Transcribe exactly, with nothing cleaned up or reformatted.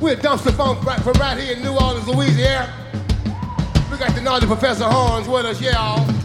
We're Dumpster Funk right, from right here in New Orleans, Louisiana. We got the naughty Professor Horns with us, yeah, y'all.